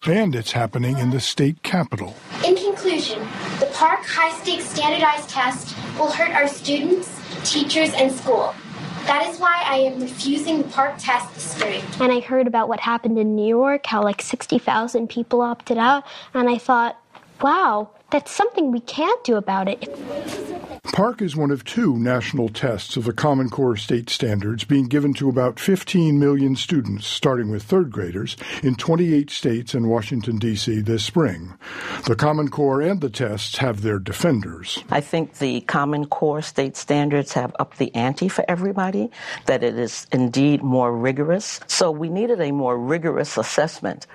And it's happening in the state capitol. In conclusion, the PARCC high-stakes standardized test will hurt our students, teachers, and school. That is why I am refusing the PARCC test this spring. And I heard about what happened in New York, how like 60,000 people opted out, and I thought, wow, that's something we can't do about it. PARCC is one of 2 national tests of the Common Core state standards being given to about 15 million students, starting with 3rd graders, in 28 states and Washington, D.C. this spring. The Common Core and the tests have their defenders. I think the Common Core state standards have upped the ante for everybody, that it is indeed more rigorous. So we needed a more rigorous assessment.